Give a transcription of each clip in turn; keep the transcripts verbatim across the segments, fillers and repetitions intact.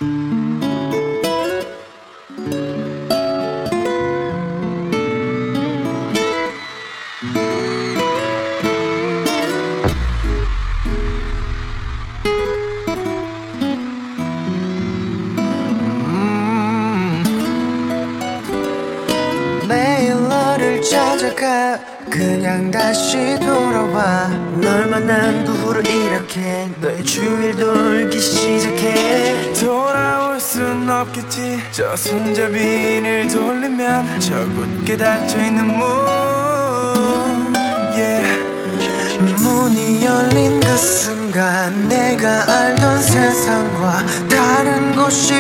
매일 너를 찾아가 그냥 다시 돌아와 널 만난 그 후로 이렇게 너의 주위를 돌기 시작해 돌아올 순 없겠지 저 손잡이를 돌리면 저 굳게 닫혀있는 문 yeah. 문이 열린 그 순간 내가 알던 세상과 다른 곳이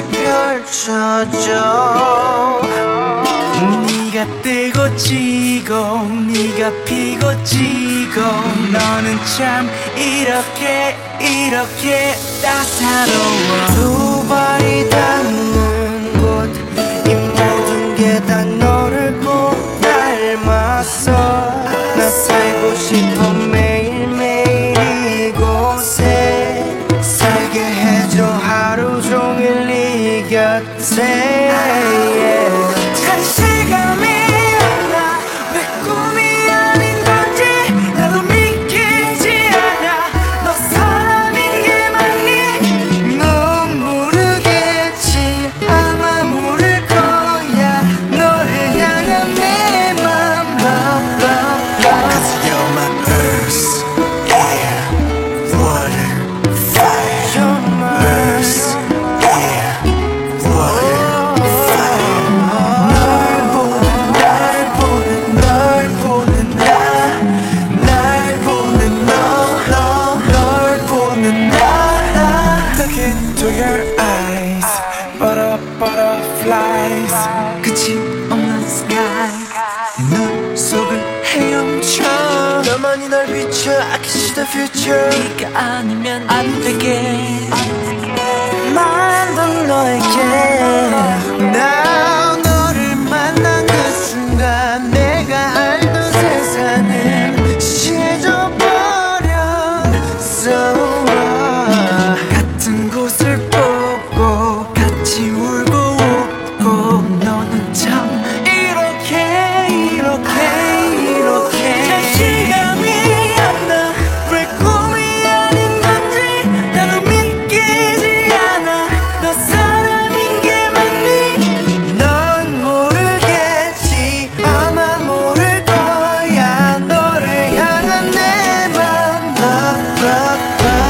펼쳐져 네가 뜨고 지고 네가 피고 지고 너는 참 이렇게 이렇게 따사로워 두 발이 닿는 곳 이 모든 게 다 너를 꼭 닮았어 나 살고 싶어 매일매일 이곳에 살게 해줘 하루 종일 네 곁에 yeah. 실감이 안 나 왜 꿈이 아닌 건지 나도 믿기지 않아 너 사람인 게 맞니 넌 모르겠지 아마 모를 거야 너를 향한 내 맘 Cause you're my earth, air, water, fire You're my earth, air, water To your eyes, butter, butterflies 끝이 없는 sky 눈 속을 헤엄쳐 너만이 날 비춰 I can see the future 네가 아니면 안 되게 만든 너에게 나 너를 만난 그 순간 내가 알던 세상은 시해져버렸어 같은 곳을 보고 같이 울고 웃고 너는 참 이렇게 이렇게 이렇게 잘 실감이 안 나 왜 꿈이 아닌 건지 나도 믿기지 않아 너 사람인 게 맞니 넌 모르겠지 아마 모를 거야 너를 향한 내 맘 love love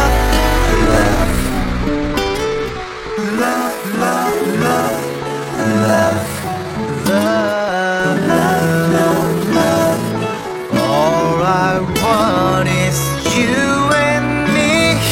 love love, love, love, love, love, love, love. All I want is you and me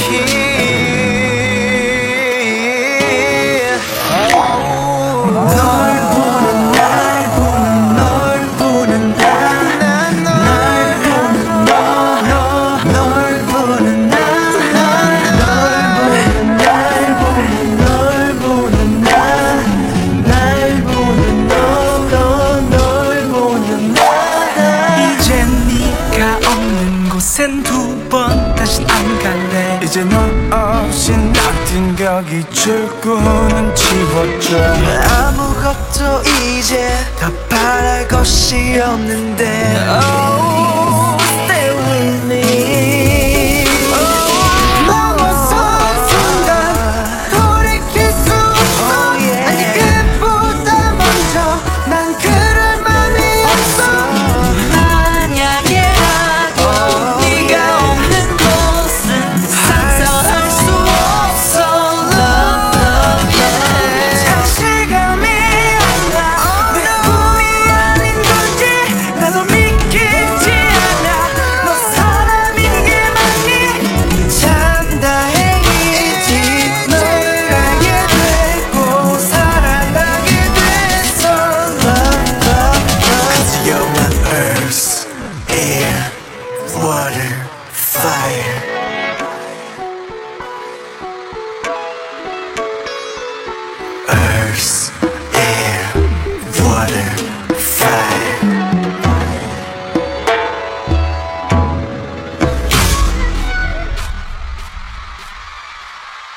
here. 널 보는 날 보는 널 보는 날 날 보는 너 널 보는 날 널 보는 날 보는 널 보는 날 날 보는 너 널 보는 나 이제 네가 없는 곳엔 두 번 다신 안 갈래 이제 너 없이 낙진 격이 출구는 지웠죠 아무것도 이제 더 바랄 것이 없는데 Oh, stay with me water, fire. Earth.